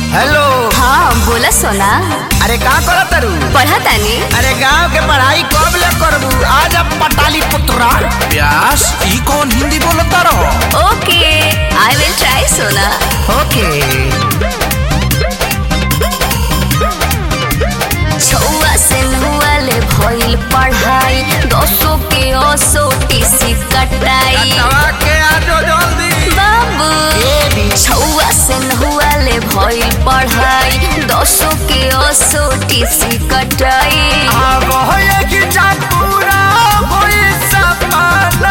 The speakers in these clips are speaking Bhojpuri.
हेलो। हाँ बोला सोना। अरे का करत तारू? पढ़ा तानी। अरे गांव के पढ़ाई कब ले करबू? आज अब पटाली पुत्रा। व्यास ई कौन हिंदी बोलता रहो? ओके आई विल ट्राई सोना। ओके। छुआ से नुआ ले भइल पढ़ाई, 200 के 80 टीसी कटाई। के आजो जल्दी बाबू छुआ से नुआ ले भइल पढ़ाई, 200 के 80 टीसी कटाई। अब होए कि जा पूरा होई सपना।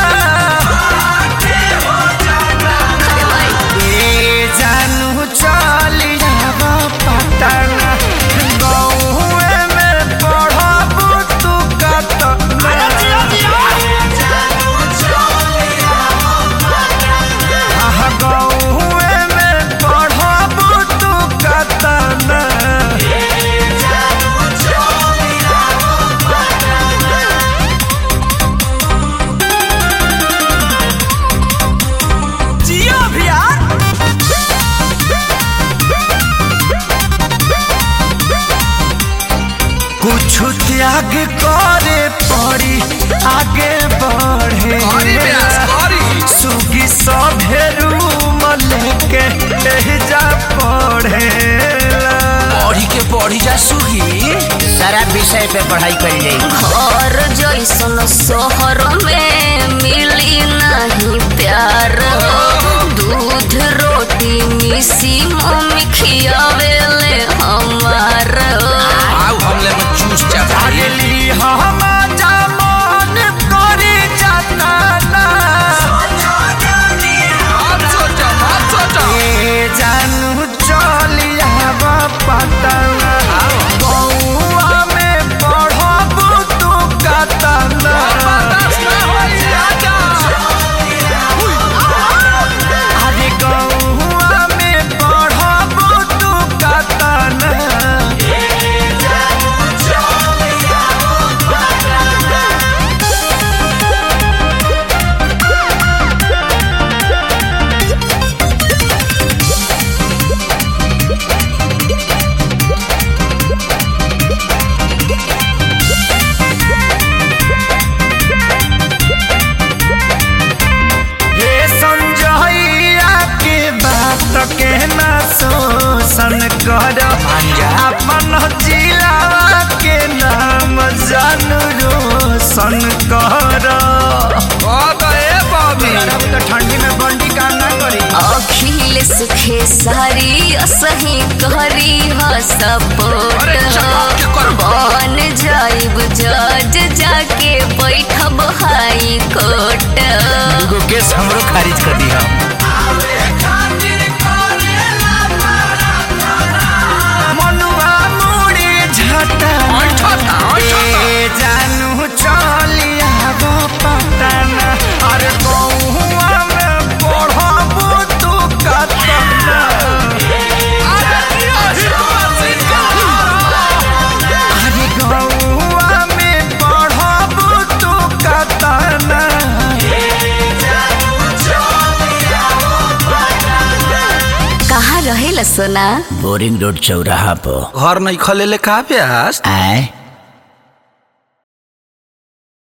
ए जानू चली जावा पटना, गौए में पढ़बू तू कतना। आहा गौए में पढ़बू तू कतना। जिया भैया। कुछ त्याग करे पड़ी आगे बढ़े। सुगी सभे रूम लेके जा पढ़े। पढ़ी के पढ़ी जा सुगी, सारा विषय पे पढ़ाई कर जाए। घर जैसन शहर में मिली नहीं प्यार, दूध रोटी मिसी मम्मी खियावेले हमार। आओ हमले में चूस जा भाई। अगली हम जामन करे जाता ना। ए जानू चलिया पटना, गौआ में पढ़बू तू कतना। अरे गौआ में पढ़बू तू कतना। हे संजइया के बात के ना शोषण कर, अपन जिला के नाम जानू रोशन कर। तो ठंडी में बंडी काम ना करी। अखिलेश खेसारी सही करी ह सपोर्ट, बन जाइब जज जाके बैठब हाई कोर्ट। केस हमरो खारिज कर दी हम। मनुआ मुड़ी झटा ए जानू चलिया पटना। अरे गौआ में पढ़बू तू कतना। अरे गौआ में पढ़बू तू कतना। कहाँ रहेला सोना? बोरिंग रोड चौराहा पर। घर नहीं खले ले का व्यास? आए